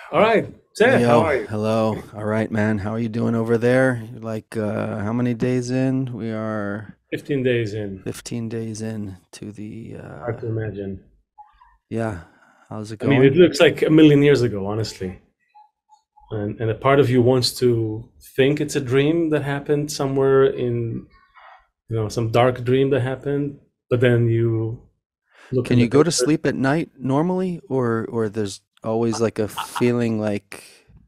All right, Seth, how Yo, are you? hello. All right, man. How are you doing over there? You're like, how many days in? We are 15 days in. 15 days in to Hard to imagine. yeah. How's it I mean, it going? looks like a million years ago, honestly. And a part of you wants to think it's a dream that happened somewhere in, some dark dream that happened. But then you look Can in the you go to picture. sleep at night normally, or there's always like a feeling like,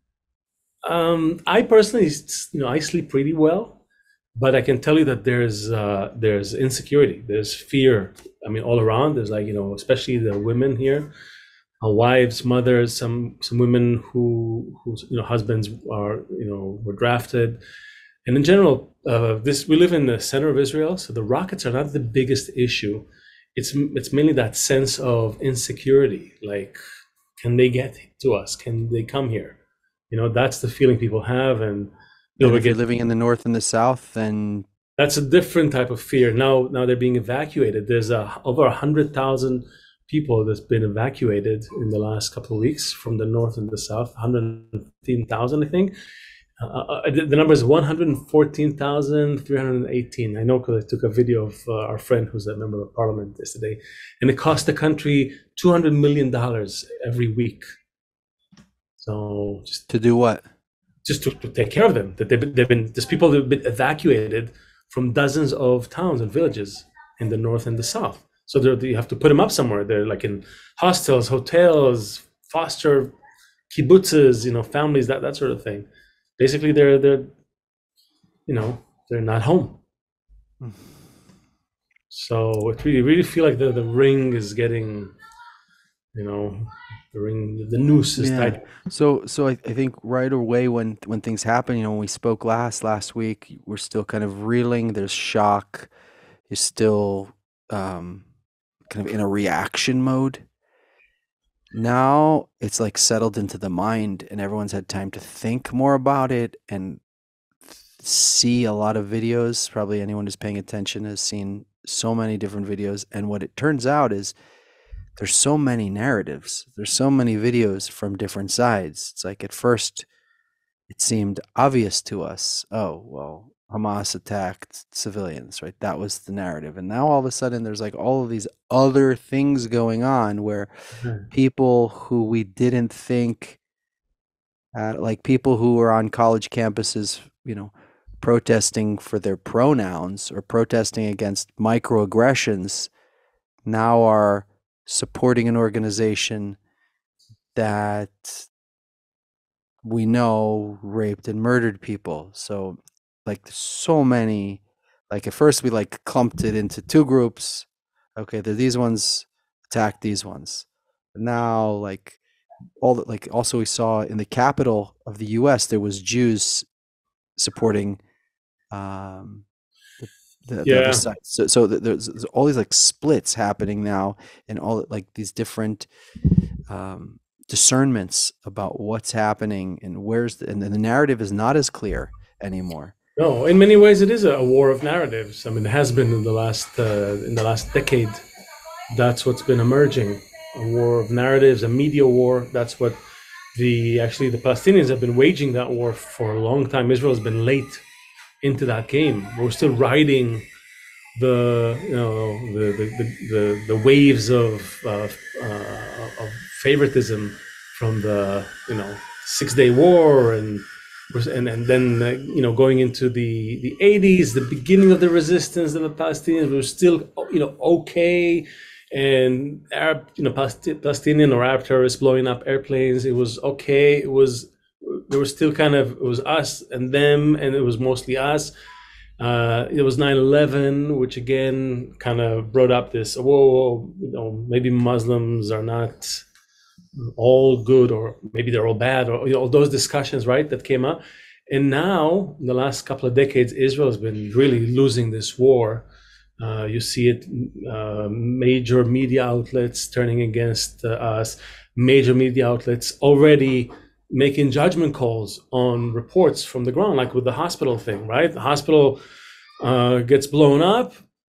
I personally, I sleep pretty well, but I can tell you that there's insecurity, there's fear. I mean, all around. There's like especially the women here, wives, mothers, some women whose husbands are were drafted, and in general, this we live in the center of Israel, so the rockets are not the biggest issue. It's mainly that sense of insecurity, like can they get to us? Can they come here? That's the feeling people have, and and we if you're get living in the north and the south, then that's a different type of fear. Now they're being evacuated. There's over 100,000 people that's been evacuated in the last couple of weeks from the north and the south. 115,000, I think. The number is 114,318. I know because I took a video of our friend who's a member of parliament yesterday, and it cost the country $200 million every week. So to do what? just to take care of them. That there's people that have been evacuated from dozens of towns and villages in the north and the south. So you have to put them up somewhere. They're like in hostels, hotels, foster kibbutzes, families, that sort of thing. Basically, they're not home. So it really feel like the ring is getting, you know, the noose is Yeah. tight. So I think right away when things happen, when we spoke last week, we're still kind of reeling. There's shock. You're still um, kind of in a reaction mode. Now it's like settled into the mind, and everyone's had time to think more about it and see a lot of videos. Probably anyone who's paying attention has seen so many different videos. And what it turns out is there's so many narratives, there's so many videos from different sides. It's like at first it seemed obvious to us. Oh, well, Hamas attacked civilians, right? That was the narrative. And now all of a sudden there's like all of these other things going on where people who we didn't think, like people who were on college campuses, protesting for their pronouns or protesting against microaggressions, now are supporting an organization that we know raped and murdered people. So, like, so many, like, at first we like clumped it into two groups. Okay, these ones attacked these ones. But now, like, all that, like, also we saw in the capital of the US, there was Jews supporting um, the other Yeah. side. There's all these like splits happening now, and all like these different discernments about what's happening and and the narrative is not as clear anymore. No, in many ways, it is a war of narratives. I mean, it has been in the last decade. That's what's been emerging: a war of narratives, a media war. That's what the Palestinians have been waging that war for a long time. Israel has been late into that game. We're still riding the waves of favoritism from the 6 Day War and then going into the 80s, the beginning of the resistance of the Palestinians were still okay, and Arab Palestinian or Arab terrorists blowing up airplanes, it was okay. It was there was still kind of, it was us and them, and it was mostly us. It was 9/11, which again kind of brought up this, whoa, maybe Muslims are not all good, or maybe they're all bad, or all those discussions, right, that came up. And now, in the last couple of decades, Israel has been really losing this war. You see it, major media outlets turning against us, major media outlets already making judgment calls on reports from the ground, like with the hospital thing, right? The hospital gets blown up.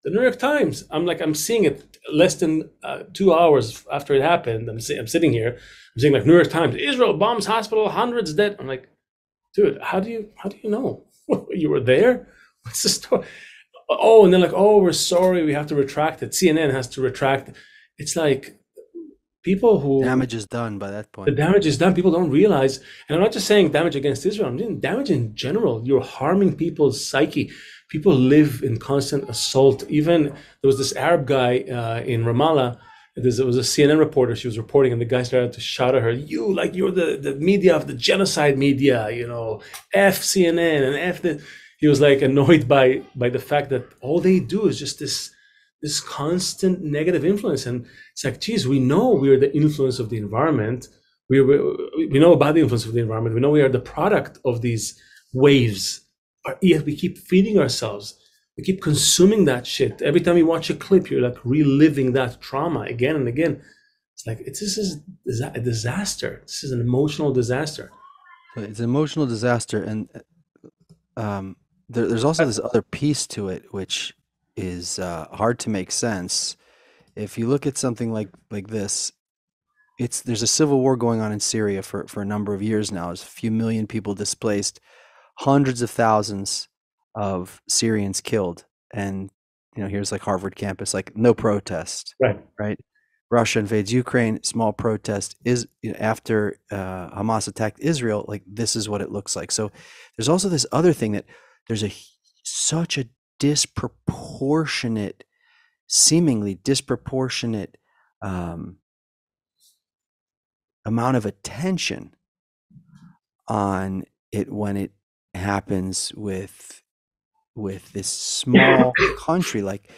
The New York Times. I'm seeing it less than 2 hours after it happened. I'm sitting here. I'm seeing like New York Times. Israel bombs hospital, hundreds dead. I'm like, dude, how do you know? You were there? What's the story? Oh, and then like, oh, we're sorry, we have to retract it. CNN has to retract it. It's like people who Damage is done by that the point. damage is done. People don't realize, and I'm not just saying damage against Israel. I'm saying damage in general. You're harming people's psyche. People live in constant assault. Even there was this Arab guy in Ramallah. There was a CNN reporter. She was reporting, and the guy started to shout at her, "You like you're the media of the genocide media. You know, F CNN and F the." He was like annoyed by the fact that all they do is just this constant negative influence, and it's like, geez, we know we are the influence of the environment. We know about the influence of the environment. We know we are the product of these waves. But yet we keep feeding ourselves. We keep consuming that shit. Every time you watch a clip, you're like reliving that trauma again and again. It's like this is a disaster. This is an emotional disaster. So it's an emotional disaster, and there's also this other piece to it, which is hard to make sense. If you look at something like this, there's a civil war going on in Syria for a number of years now. There's a few million people displaced, hundreds of thousands of Syrians killed, and here's like Harvard campus, like no protest, Right. right? Russia invades Ukraine, small protest is after Hamas attacked Israel. Like this is what it looks like. So there's also this other thing that there's such a seemingly disproportionate amount of attention on it when it happens with this small country. Like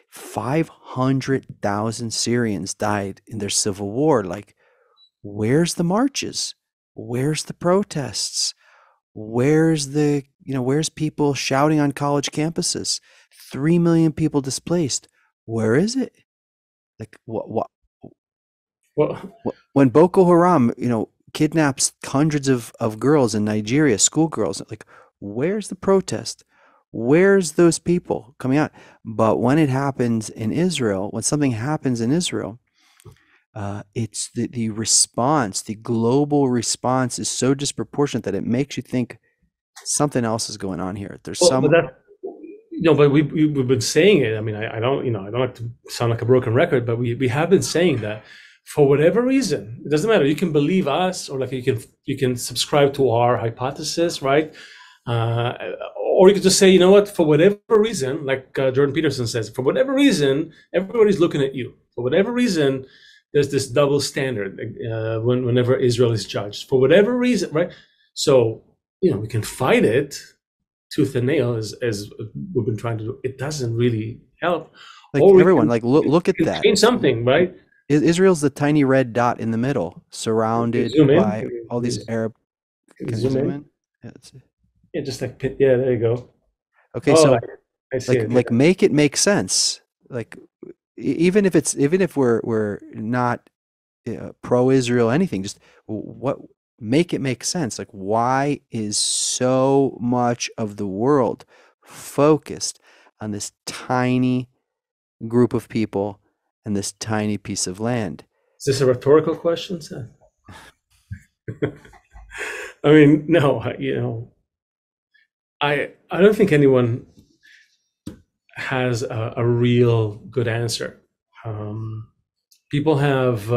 500,000 Syrians died in their civil war. Like, where's the marches? Where's the protests? Where's people shouting on college campuses? 3 million people displaced. Where is it? Like, what? Well, When Boko Haram, kidnaps hundreds of girls in Nigeria, schoolgirls, like, where's the protest? Where's those people coming out? But when it happens in Israel, when something happens in Israel, it's the response, the global response is so disproportionate that it makes you think something else is going on here. There's but we've been saying it. I mean, I don't like to sound like a broken record, but we have been saying that for whatever reason. It doesn't matter. You can believe us, or like you can subscribe to our hypothesis, right? Or you could just say, you know what, for whatever reason, like Jordan Peterson says, for whatever reason, everybody's looking at you. For whatever reason, there's this double standard whenever Israel is judged. For whatever reason, right? So, we can fight it tooth and nail as we've been trying to do. It doesn't really help. Like everyone, look at that. Change something, right? Israel's the tiny red dot in the middle, surrounded by all these Arab. Can you zoom in? Yeah, just like yeah, there you go. Okay, so I see it. Make it make sense. Like even if we're not pro-Israel anything, just make it make sense. Like, why is so much of the world focused on this tiny group of people and this tiny piece of land? Is this a rhetorical question, Seth? I mean, no, I don't think anyone has a real good answer. People have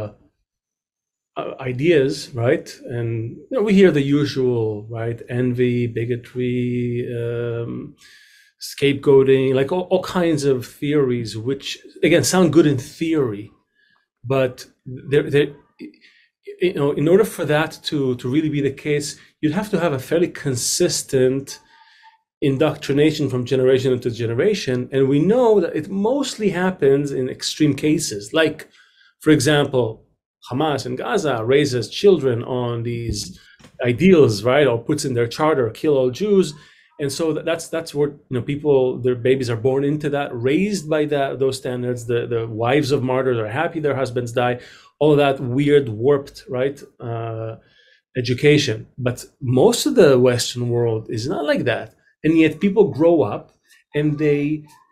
ideas, right? And we hear the usual, right? Envy, bigotry, scapegoating, like all kinds of theories, which again sound good in theory, but they're in order for that to really be the case, you'd have to have a fairly consistent indoctrination from generation into generation. And we know that it mostly happens in extreme cases. Like, for example, Hamas in Gaza raises children on these ideals, right? Or puts in their charter, kill all Jews. And so that's where people, their babies are born into that, raised by those standards. The wives of martyrs are happy their husbands die. All of that weird, warped, right, education. But most of the Western world is not like that. And yet people grow up and they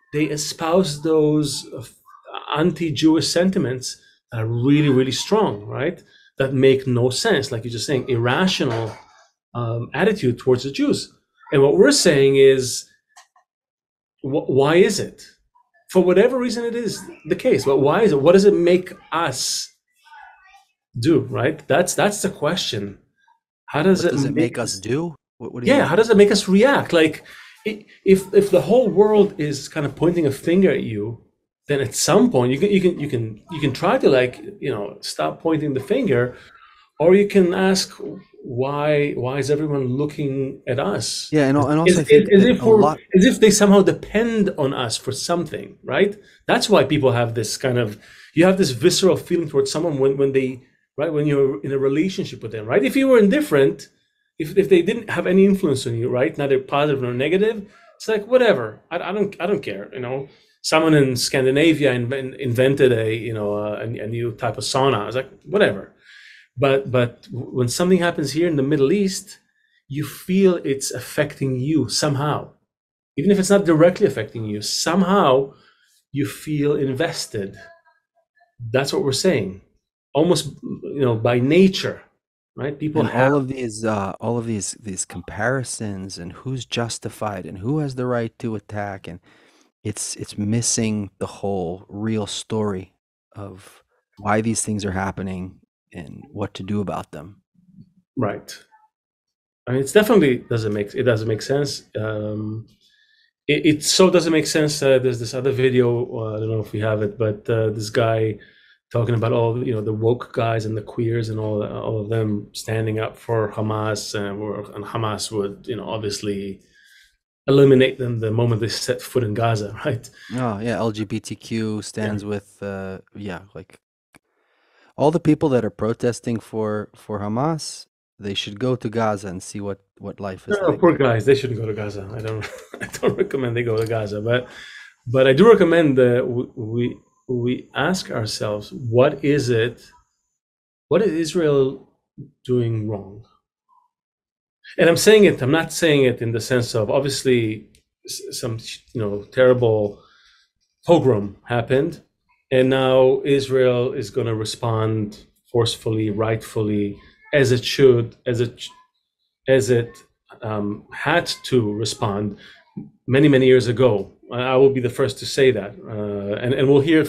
they espouse those anti-Jewish sentiments that are really, really strong, right? That make no sense, like you're just saying, irrational attitude towards the Jews. And what we're saying is, why is it? For whatever reason it is the case, but why is it? What does it make us do, right? That's the question. How does What it does it make make us do? What do you yeah, mean? how does it make us react? Like, if the whole world is kind of pointing a finger at you, then at some point you can try to, like, stop pointing the finger, or you can ask, why is everyone looking at us? Yeah, and also As, I think as if a we're, lot. as if they somehow depend on us for something, right? That's why people have this kind of, you have this visceral feeling towards someone when they, right, when you're in a relationship with them, right? If you were indifferent, if they didn't have any influence on you, right, neither positive nor negative, it's like, whatever, I don't care, Someone in Scandinavia invented a new type of sauna. I was like, whatever. But when something happens here in the Middle East, you feel it's affecting you somehow, even if it's not directly affecting you. Somehow you feel invested. That's what we're saying. Almost, by nature, right? People And have. all of these comparisons and who's justified and who has the right to attack, and it's missing the whole real story of why these things are happening and what to do about them. Right. I mean, it doesn't make sense. It so doesn't make sense. There's this other video. I don't know if we have it, but this guy talking about all the woke guys and the queers and all of them standing up for Hamas, and Hamas would obviously eliminate them the moment they set foot in Gaza, right? Oh yeah, LGBTQ Yeah. stands with yeah, like all the people that are protesting for Hamas, they should go to Gaza and see what life is No, like. poor guys. They shouldn't go to Gaza. I don't. I don't recommend they go to Gaza, but I do recommend that we ask ourselves, what is it? What is Israel doing wrong? And I'm not saying it in the sense of, obviously, some terrible pogrom happened, and now Israel is going to respond forcefully, rightfully, as it should, as it had to respond many years ago. I will be the first to say that, and we'll hear it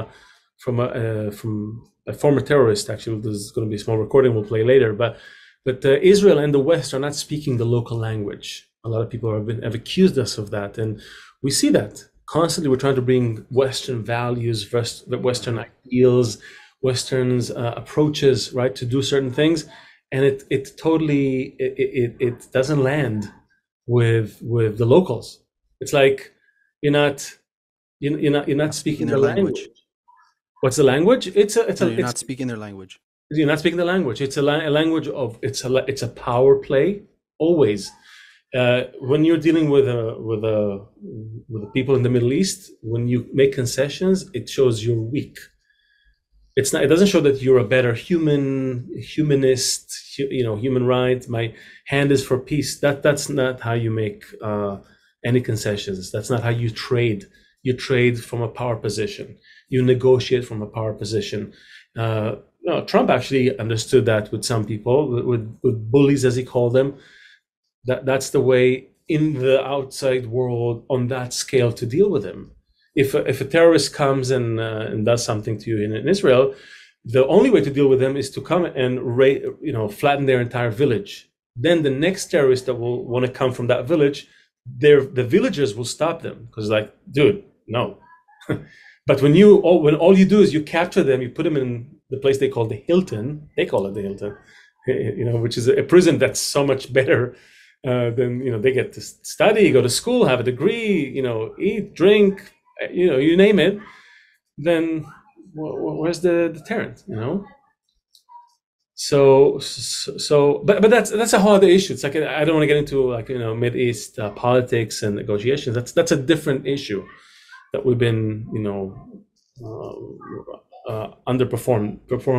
from a former terrorist. Actually, there's going to be a small recording we'll play later, but Israel and the West are not speaking the local language. A lot of people have accused us of that, and we see that constantly. We're trying to bring Western values, Western ideals, Western's approaches, right, to do certain things, and it totally it doesn't land with the locals. It's like you're not speaking Speaking the their language. language. What's the language? It's a it's No, a you're it's not speaking their language. You're not speaking the language. It's a language of, it's a power play always. When you're dealing with the people in the Middle East, when you make concessions, it shows you're weak. It's not. It doesn't show that you're a better humanist. Human rights. My hand is for peace. That's not how you make any concessions. That's not how you trade. You trade from a power position. You negotiate from a power position. No, Trump actually understood that with some people, with bullies, as he called them. That's the way in the outside world on that scale to deal with him. If a terrorist comes and does something to you in Israel, the only way to deal with them is to come and flatten their entire village. Then the next terrorist that will want to come from that village, the villagers will stop them, because, like, dude, no. But when all you do is you capture them, you put them in the place they call the Hilton. They call it the Hilton, which is a prison that's so much better than they get to study, go to school, have a degree, eat, drink, you name it. Then where's the deterrent? But that's a whole other issue. It's like, I don't want to get into, like, Mid East politics and negotiations. That's a different issue that we've been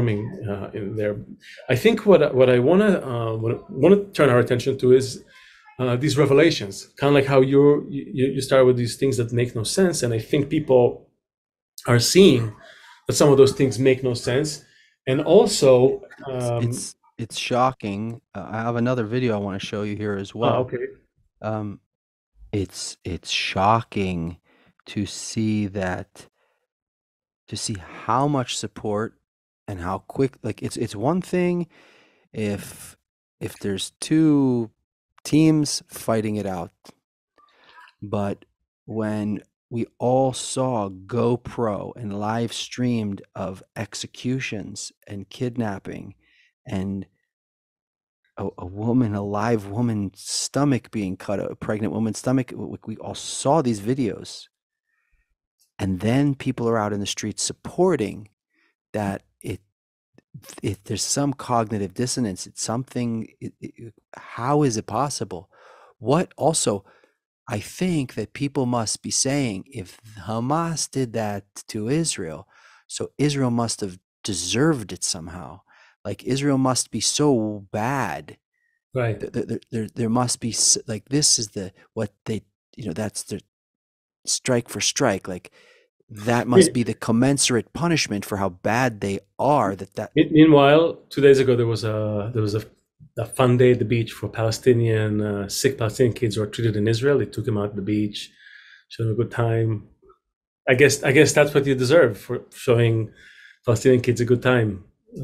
performing in there. I think what I want to turn our attention to is these revelations, kind of like how you start with these things that make no sense, and I think people are seeing that some of those things make no sense, and also, It's shocking. I have another video I want to show you here as well. okay, Um, it's shocking to see that to see how much support and how quick, like it's one thing if there's two teams fighting it out, but when we all saw GoPro and live streamed of executions and kidnapping and a woman, a live woman's stomach being cut, a pregnant woman's stomach, we all saw these videos. And then people are out in the streets supporting that there's some cognitive dissonance. It's something. How is it possible? What also, I think that people must be saying, if Hamas did that to Israel, so Israel must have deserved it somehow. Like Israel must be so bad. right. There must be like this is the what they that's the strike for strike. Like that must be the commensurate punishment for how bad they are. Meanwhile, 2 days ago there was a fun day at the beach for Palestinian sick Palestinian kids who are treated in Israel. They took them out to the beach, showed them a good time. I guess that's what you deserve for showing Palestinian kids a good time.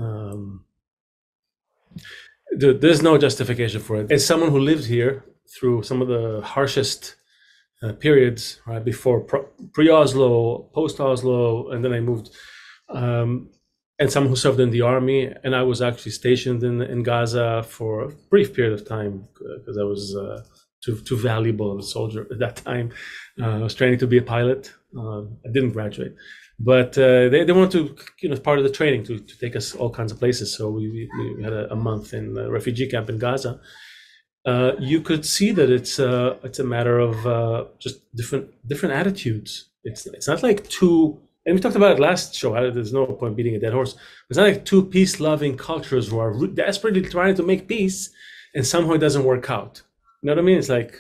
There's no justification for it. As someone who lived here through some of the harshest periods, right before pre-Oslo, post-Oslo, and then I moved, and someone who served in the army, and I was actually stationed in Gaza for a brief period of time because I was too valuable of a soldier at that time. I was training to be a pilot. I didn't graduate, but they wanted to, as part of the training, to take us all kinds of places. So we had a month in a refugee camp in Gaza. You could see that it's a matter of just different attitudes. It's not like two, and we talked about it last show. There's no point beating a dead horse. It's not like two peace-loving cultures who are desperately trying to make peace, and somehow it doesn't work out. You know what I mean? It's like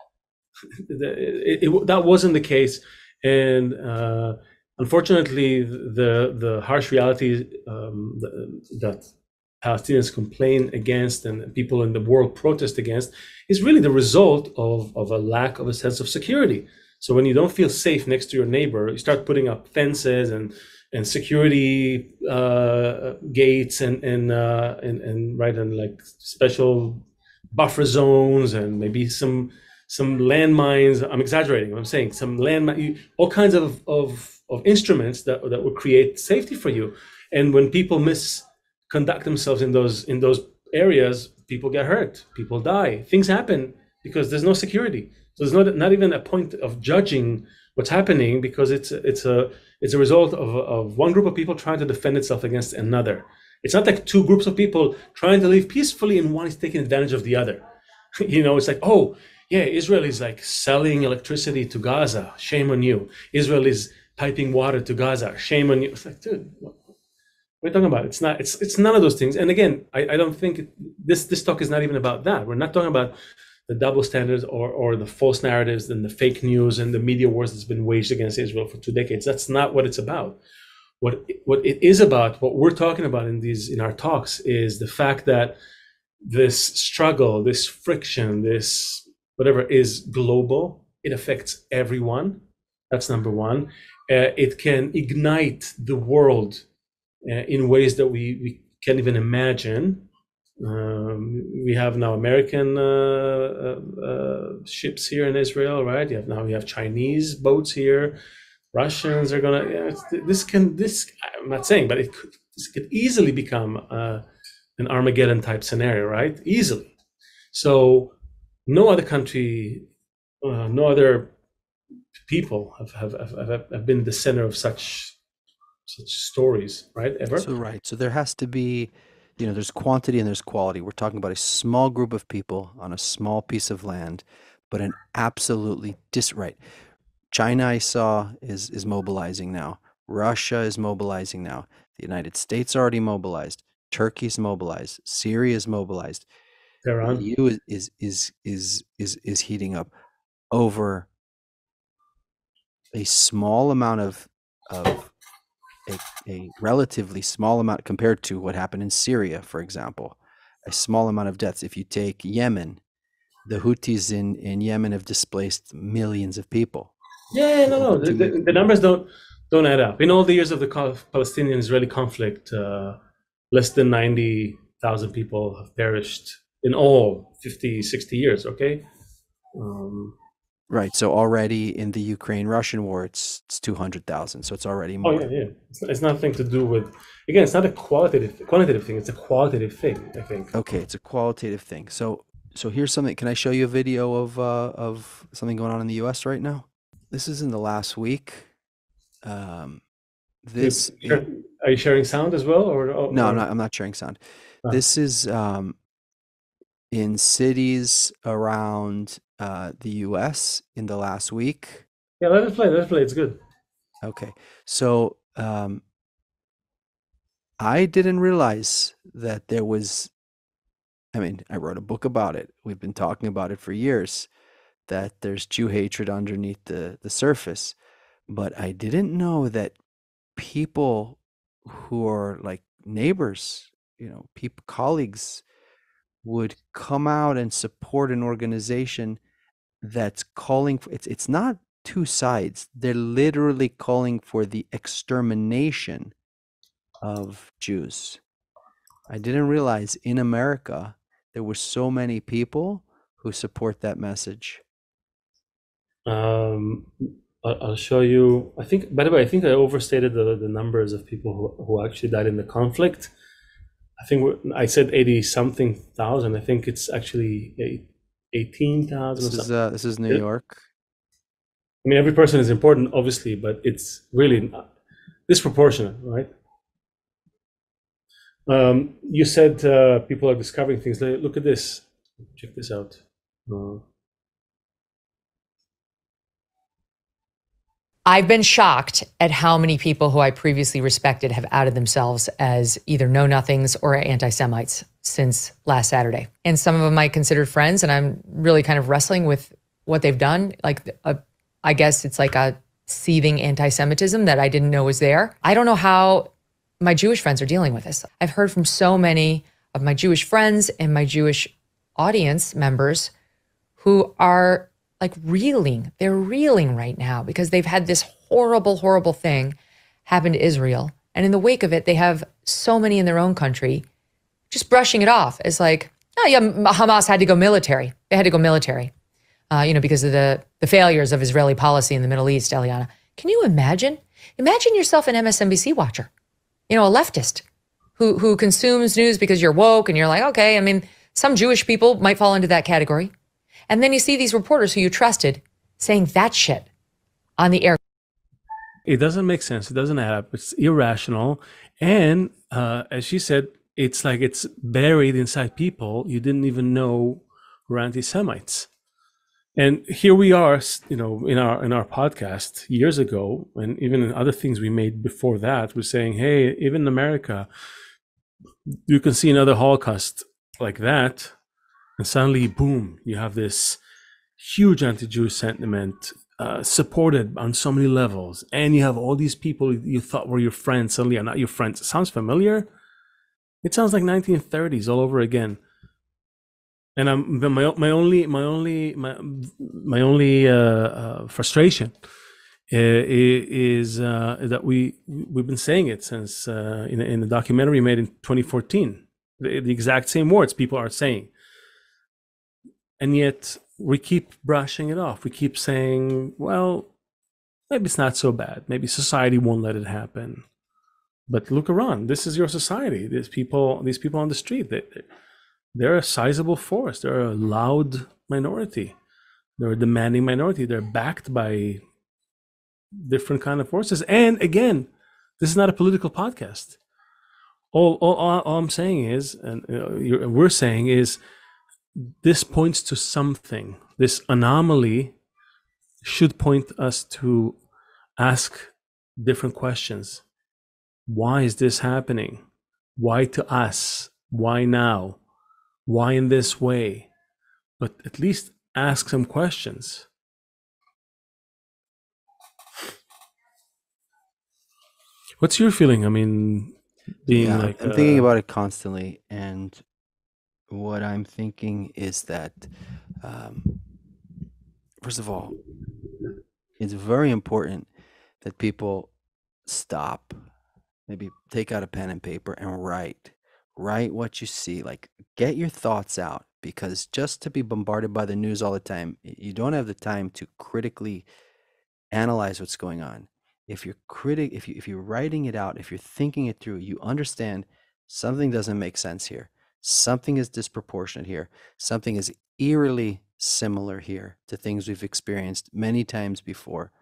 that wasn't the case, and unfortunately, the harsh reality that Palestinians complain against and people in the world protest against is really the result of a lack of a sense of security. So when you don't feel safe next to your neighbor, you start putting up fences and security gates and right, and like special buffer zones and maybe some landmines. I'm exaggerating. I'm saying some landmine, all kinds of instruments that would create safety for you. And when people misconduct themselves in those areas, people get hurt, people die, things happen because there's no security. So there's not even a point of judging what's happening, because it's a result of one group of people trying to defend itself against another. It's not like two groups of people trying to live peacefully and one is taking advantage of the other. It's like, oh yeah, Israel is like selling electricity to Gaza, shame on you. Israel is piping water to Gaza, shame on you. It's like, dude, what are you talking about? It's none of those things. And again, I don't think this talk is not even about that. We're not talking about the double standards or the false narratives and the fake news and the media wars that's been waged against Israel for 2 decades. That's not what it's about. What it is about, what we're talking about in our talks, is the fact that this struggle, this friction, this whatever is global. It affects everyone. That's number one. It can ignite the world in ways that we can't even imagine. We have now American ships here in Israel, right? We have Chinese boats here. Russians are gonna. I'm not saying, but this could easily become an Armageddon type scenario, right? Easily. So no other country, no other people have been the center of such stories, right? Ever. So there has to be, there's quantity and there's quality. We're talking about a small group of people on a small piece of land, but an absolutely right. China, I saw, is mobilizing now. Russia is mobilizing now. The United States already mobilized. Turkey's mobilized. Syria is mobilized. Tehran. EU is heating up over a small amount of a relatively small amount compared to what happened in Syria, for example, a small amount of deaths. If you take Yemen, the Houthis in Yemen have displaced millions of people. Yeah, no, Over no. 2 million. The numbers don't add up. In all the years of the Palestinian-Israeli conflict, less than 90,000 people have perished in all 50, 60 years. Okay. Right. So already in the Ukraine-Russian war, it's 200,000. So it's already Oh more. yeah, yeah. It's nothing to do with. Again, it's not a quantitative thing. It's a qualitative thing, I think. Okay, it's a qualitative thing. So here's something. Can I show you a video of something going on in the U.S. right now? This is in the last week. This Are you sharing sound as well, no, I'm not sharing sound. This is in cities around the U.S. in the last week. Yeah, let it play. Let it play. It's good. Okay, so I didn't realize that there was. I mean, I wrote a book about it. We've been talking about it for years, that there's Jew hatred underneath the surface. But I didn't know that people who are like neighbors, people, colleagues, would come out and support an organization that's calling for it's not two sides. They're literally calling for the extermination of Jews. I didn't realize in America there were so many people who support that message. I'll show you. I think, by the way, I think I overstated the numbers of people who actually died in the conflict. I think I said 80 something thousand. I think it's actually 18,000. This is New York. I mean, every person is important, obviously, but it's really disproportionate, right? You said people are discovering things. Look at this. Check this out. I've been shocked at how many people who I previously respected have outed themselves as either know-nothings or anti-Semites since last Saturday. And some of them I considered friends, and I'm really kind of wrestling with what they've done. Like, I guess it's like a seething anti-Semitism that I didn't know was there. I don't know how my Jewish friends are dealing with this. I've heard from so many of my Jewish friends and my Jewish audience members who are like reeling. They're reeling right now because they've had this horrible, horrible thing happen to Israel. And in the wake of it, they have so many in their own country just brushing it off as like, oh yeah, Hamas had to go military. They had to go military, because of the failures of Israeli policy in the Middle East, Eliana. Can you imagine? Imagine yourself an MSNBC watcher, a leftist who consumes news because you're woke and you're like, okay, I mean, some Jewish people might fall into that category. And then you see these reporters who you trusted saying that shit on the air. It doesn't make sense. It doesn't add up. It's irrational. And as she said, it's like it's buried inside people you didn't even know were anti-Semites. And here we are, in our podcast years ago, and even in other things we made before that, we're saying, hey, even in America, you can see another Holocaust like that. And suddenly, boom, you have this huge anti-Jewish sentiment supported on so many levels. And you have all these people you thought were your friends suddenly are not your friends. It sounds familiar. It sounds like 1930s all over again. And my only frustration is that we've been saying it since in the documentary made in 2014. The exact same words people are saying. And yet we keep brushing it off. We keep saying, well, maybe it's not so bad. Maybe society won't let it happen. But look around. This is your society. These people on the street, they're a sizable force. They're a loud minority. They're a demanding minority. They're backed by different kind of forces. And again, this is not a political podcast. All I'm saying is, and we're saying is, this points to something. This anomaly should point us to ask different questions. Why is this happening? Why to us? Why now? why in this way, but at least ask some questions. What's your feeling? I mean, being Yeah, like I'm thinking about it constantly, and what I'm thinking is that, first of all, it's very important that people stop, maybe take out a pen and paper and write what you see, like get your thoughts out, because just to be bombarded by the news all the time, you don't have the time to critically analyze what's going on. If you're writing it out, if you're thinking it through, you understand something doesn't make sense here. Something is disproportionate here. Something is eerily similar here to things we've experienced many times before.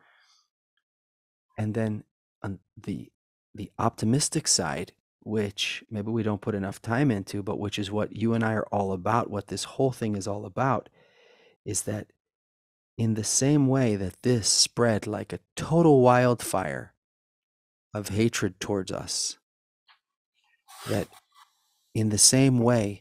And then on the optimistic side, which maybe we don't put enough time into, but which is what you and I are all about, what this whole thing is all about, is that in the same way that this spread like a total wildfire of hatred towards us, that in the same way,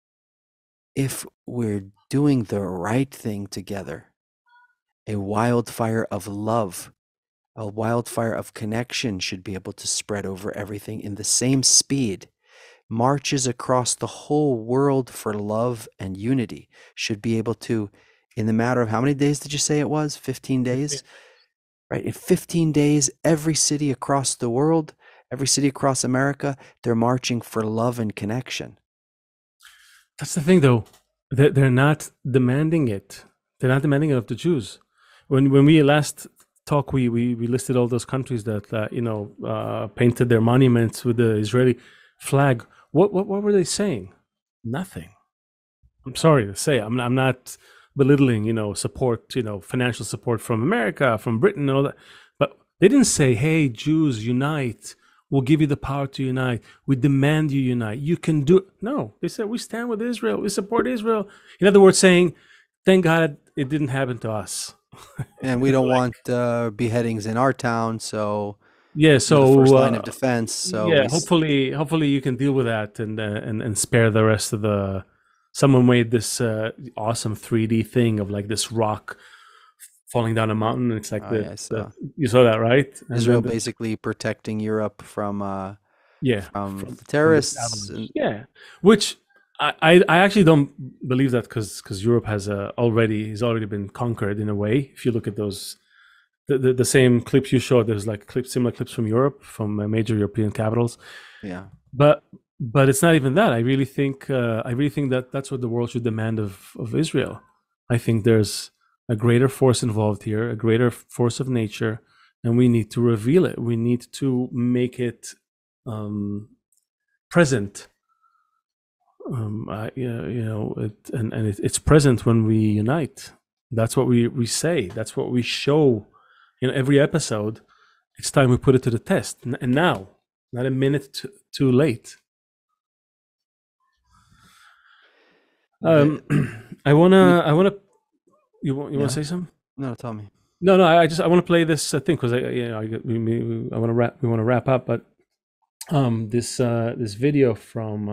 if we're doing the right thing together, a wildfire of love, a wildfire of connection should be able to spread over everything in the same speed. Marches across the whole world for love and unity should be able to, in the matter of how many days did you say it was? 15 days? Right? In 15 days, every city across the world, every city across America, they're marching for love and connection. That's the thing, though. They're not demanding it. They're not demanding it of the Jews. When we last talked, we listed all those countries that painted their monuments with the Israeli flag. What were they saying? Nothing. I'm sorry to say. I'm not belittling support, financial support from America, from Britain, and all that. But they didn't say, "Hey, Jews, unite. We'll give you the power to unite. We demand you unite. You can do it." No, they said, "We stand with Israel. We support Israel." In other words, saying, "Thank God it didn't happen to us." And we don't want beheadings in our town, so yeah. So the first line of defense. So yeah, hopefully you can deal with that and spare the rest of the. Someone made this awesome 3D thing of like this rock falling down a mountain. It's like you saw that, right? Israel basically protecting Europe from from terrorists. Which I actually don't believe that because Europe has already been conquered in a way. If you look at those the same clips you showed, there's like similar clips from Europe, from major European capitals. Yeah, but it's not even that. I really think that that's what the world should demand of Israel. I think there's a greater force involved here, a greater force of nature, and we need to reveal it. We need to make it present. It's present when we unite. That's what we say. That's what we show. Every episode, it's time we put it to the test. And now, not a minute too late. I wanna. You want to say something? No, tell me. No. I want to play this thing because we want to wrap up. But this video from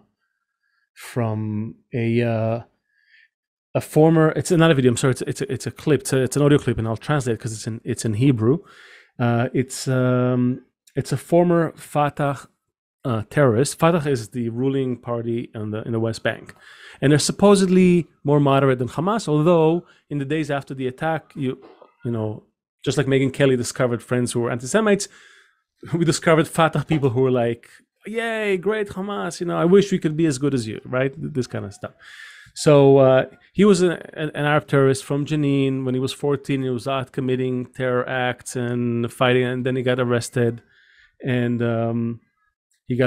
a former. It's not a video. I'm sorry. It's a clip. It's an audio clip, and I'll translate it because it's in Hebrew. It's a former Fatah terrorist. Fatah is the ruling party in the West Bank, and they're supposedly more moderate than Hamas. Although in the days after the attack, just like Megyn Kelly discovered friends who were anti-Semites, we discovered Fatah people who were like, "Yay, great Hamas! I wish we could be as good as you." Right? This kind of stuff. So he was an Arab terrorist from Jenin. When he was 14, he was out committing terror acts and fighting, and then he got arrested. And he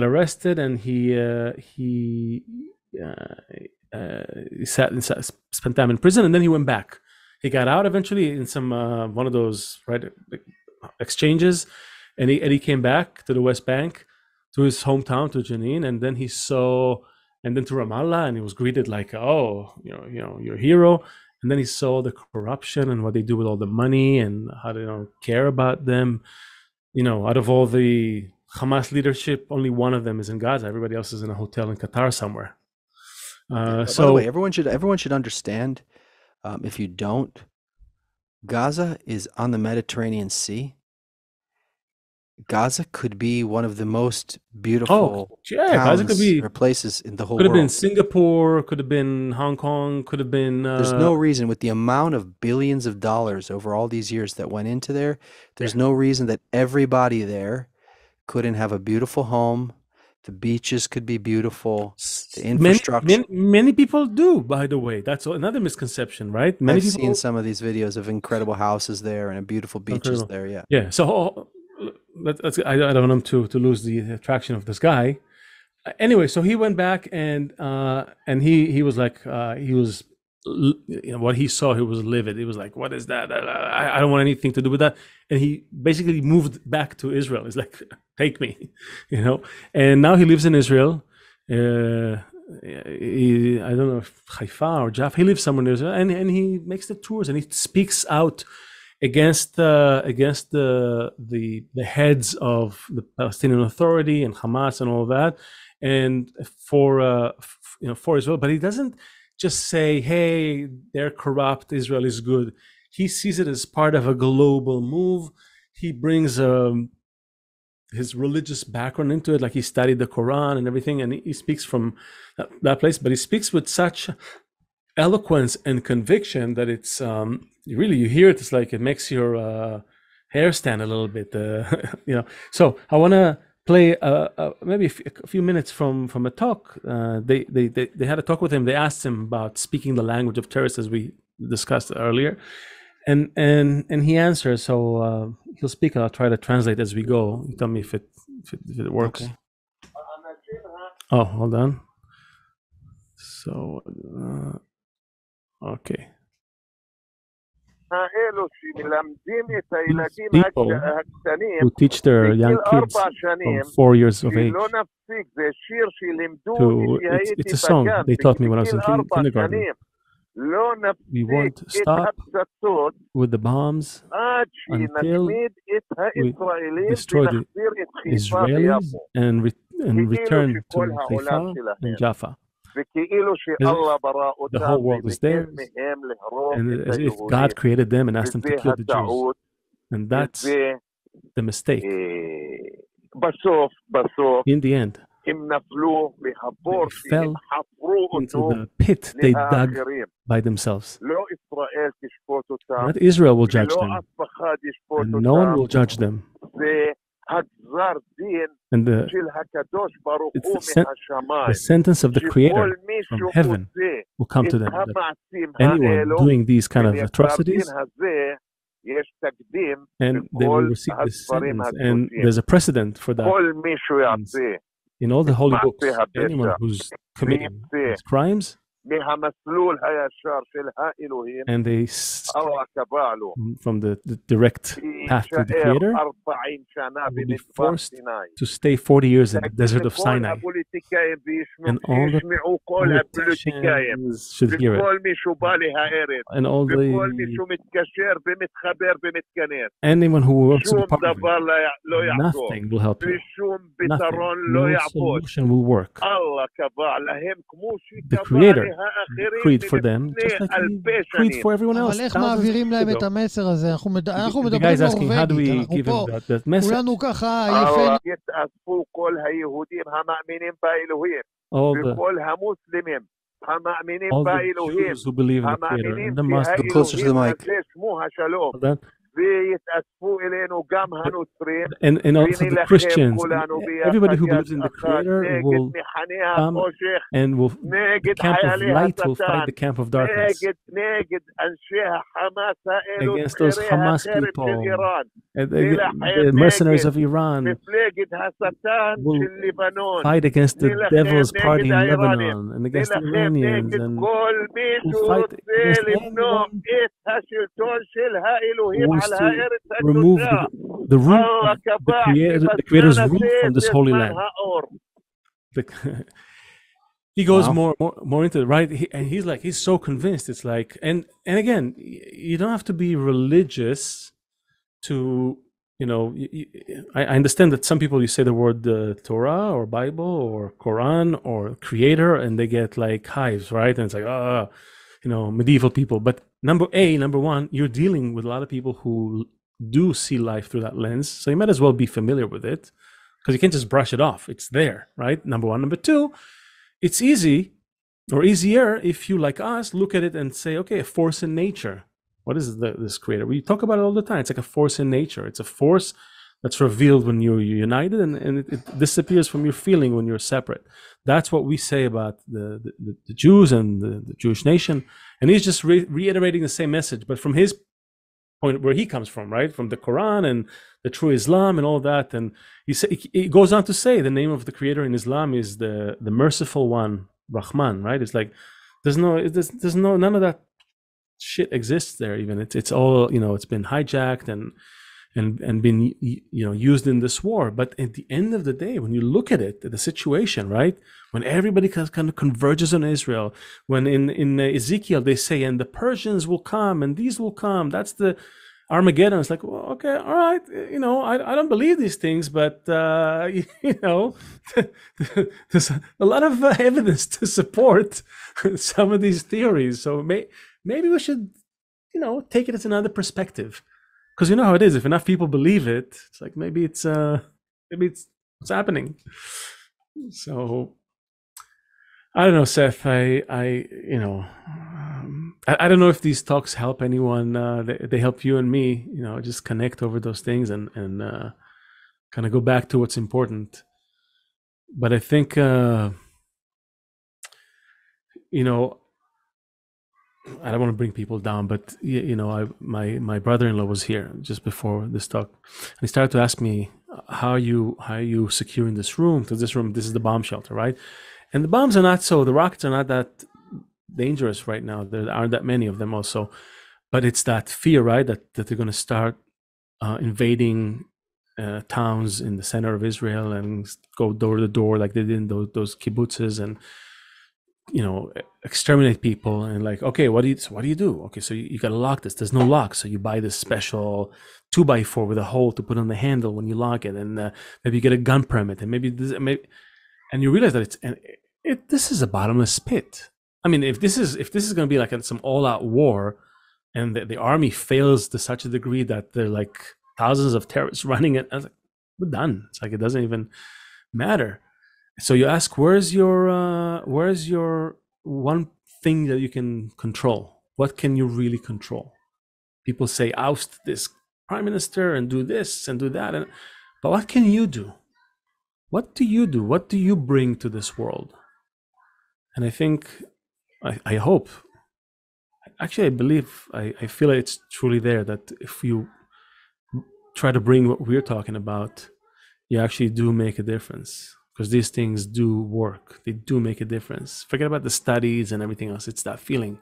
spent time in prison, and then he went back. He got out eventually in some one of those exchanges, and he came back to the West Bank, to his hometown, to Jenin, and then to Ramallah, and he was greeted like, "Oh, you're a hero." And then he saw the corruption and what they do with all the money and how they don't care about them. Out of all the Hamas leadership, only one of them is in Gaza. Everybody else is in a hotel in Qatar somewhere. By the So way, everyone should understand. If you don't, Gaza is on the Mediterranean Sea. Gaza could be one of the most beautiful yeah, Gaza could towns be or places in the whole could have been world. Singapore, could have been Hong Kong, could have been There's no reason, with the amount of billions of dollars over all these years that went into there, there's no reason that everybody there couldn't have a beautiful home. The beaches could be beautiful. The infrastructure. many people do, by the way. That's another misconception, right? Many I've people seen some of these videos of incredible houses there and beautiful beaches Incredible. there. Yeah. Yeah. So I don't want him to lose the attraction of this guy. Anyway, so he went back and he was like he was what he saw, he was livid. He was like, what is that? I don't want anything to do with that. And he basically moved back to Israel. He's like, take me, and now he lives in Israel. I don't know if Haifa or Jaffa. He lives somewhere in Israel, and he makes the tours and he speaks out against the heads of the Palestinian Authority and Hamas and all that, and for Israel. But he doesn't just say, hey, they're corrupt, Israel is good. He sees it as part of a global move. He brings his religious background into it, like he studied the Quran and everything, and he speaks from that place, but he speaks with such eloquence and conviction that it's really, you hear it, it's like it makes your hair stand a little bit, So I want to play maybe a few minutes from a talk. They had a talk with him. They asked him about speaking the language of terrorists, as we discussed earlier, and he answers. So he'll speak. I'll try to translate as we go. You tell me if it works. Okay. Oh, hold on. So okay. People who teach their young kids from 4 years of age it's a song they taught me when I was in kindergarten. We won't stop with the bombs until we destroy the Israelis and return to Haifa and Jaffa. The whole world is theirs, and as if God created them and asked them to kill the Jews. And that's the mistake. In the end, they fell into the pit they dug by themselves. Not Israel will judge them, and no one will judge them. And the sentence of the Creator from heaven will come to them. Anyone doing these kind of atrocities, and they will receive this sentence. And there's a precedent for that. In all the holy books, anyone who's committing these crimes, and they from the direct path to the Creator, will be forced to stay 40 years in the desert of Sinai. And all the politicians should hear it. And all anyone who works with part of it, nothing will help you. Nothing. No solution will work. The Creator decreed for them, just like he decreed for everyone else. אבל איך מעבירים להם את המסר הזה? אנחנו מדברים נורווגית, אנחנו פה, כולנו ככה יפים. יתאספו כל היהודים המאמינים באלוהים, וכל המוסלמים המאמינים באלוהים, המאמינים שאלוהים הזה שמו השלום. ויתאספו אלינו גם הנוצרים, and also the Christians, everybody who believes in the Creator will come and will, the camp of light will fight the camp of darkness against those Hamas people, and the mercenaries of Iran will fight against the devil's party in Lebanon and against the Iranians, and will fight against anyone who to remove the root of the Creator's root from this holy land. He goes more into it, right? And he's so convinced. It's like, and again, you don't have to be religious to I understand that some people, you say the word Torah or Bible or Quran or Creator, and they get like hives, right? And it's like, medieval people. But number one, you're dealing with a lot of people who do see life through that lens. So you might as well be familiar with it, because you can't just brush it off. It's there, right? Number one. Number two, it's easy or easier if you, like us, look at it and say, okay, a force in nature. What is this Creator? We talk about it all the time. It's like a force in nature. It's a force that's revealed when you're united, and it disappears from your feeling when you're separate. That's what we say about the Jews and the Jewish nation. And he's just reiterating the same message, but from his point, where he comes from, right? From the Quran and the true Islam and all that. And he goes on to say the name of the Creator in Islam is the merciful one, Rahman, right? It's like there's none of that shit exists there. Even it's all, it's been hijacked and been used in this war. But at the end of the day, when you look at it, the situation, right, when everybody kind of converges on Israel, when in Ezekiel they say, and the Persians will come and these will come, that's the Armageddon. It's like, well, okay, all right, I don't believe these things, but there's a lot of evidence to support some of these theories. So maybe we should take it as another perspective. Because you know how it is. If enough people believe it, it's like maybe it's what's happening. So I don't know, Seth. I don't know if these talks help anyone. They help you and me. Just connect over those things and kind of go back to what's important. But I think I don't want to bring people down, but my brother-in-law was here just before this talk, and he started to ask me, how are you securing this room? Because this is the bomb shelter, right? And the bombs are not the rockets are not that dangerous right now. There aren't that many of them also, but it's that fear, right? That they're going to start invading towns in the center of Israel and go door to door like they did in those kibbutzes and exterminate people. And like, okay, what do you do? Okay, so you got to lock this. There's no lock, so you buy this special 2x4 with a hole to put on the handle when you lock it, and maybe you get a gun permit, and maybe and you realize that this is a bottomless pit. I mean, if this is going to be like some all-out war, and the army fails to such a degree that they're like thousands of terrorists running it, I was like, we're done. It's like it doesn't even matter. So you ask, where's your one thing that you can control? What can you really control? People say, oust this prime minister and do this and do that. But what can you do? What do you do? What do you bring to this world? And I think, I hope, actually I believe, I feel it's truly there, that if you try to bring what we're talking about, you actually do make a difference. Because these things do work. They do make a difference. Forget about the studies and everything else. It's that feeling.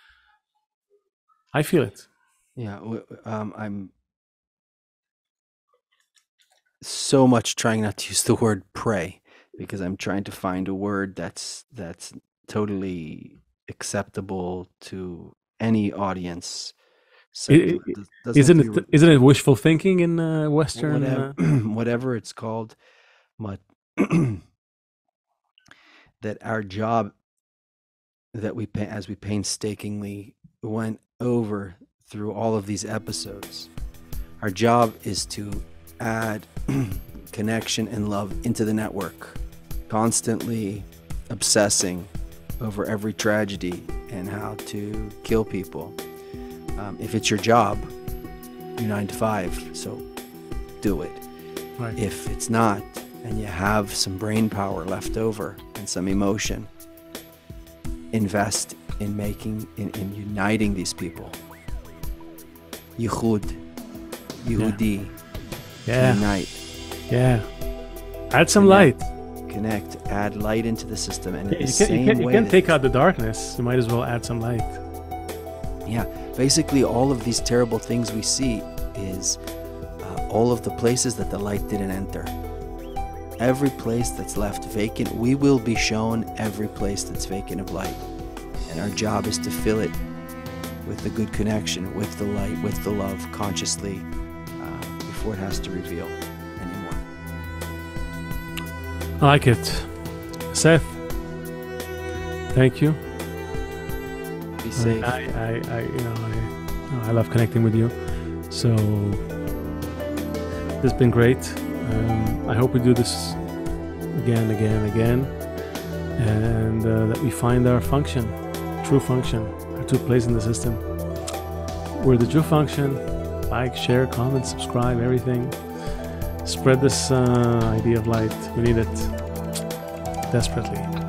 I feel it. Yeah, I'm so much trying not to use the word pray, because I'm trying to find a word that's totally acceptable to any audience. So isn't it wishful thinking in Western? Whatever it's called, but that our job, that as we painstakingly went over through all of these episodes, our job is to add connection and love into the network, constantly obsessing over every tragedy and how to kill people. If it's your job, you're 9 to 5, so do it. Right. If it's not, and you have some brain power left over and some emotion, invest in uniting these people. Yichud, Yehudi, unite. Yeah. Add some light. Connect, add light into the system. And you can't take out the darkness. You might as well add some light. Yeah. Basically, all of these terrible things we see is all of the places that the light didn't enter. Every place that's left vacant, we will be shown every place that's vacant of light. And our job is to fill it with the good connection, with the light, with the love, consciously, before it has to reveal anymore. I like it. Seth, thank you. Be safe. I love connecting with you. So this has been great. I hope we do this again, and that we find our function, true function, our true place in the system. We're the true function. Like, share, comment, subscribe, everything. Spread this idea of light. We need it desperately.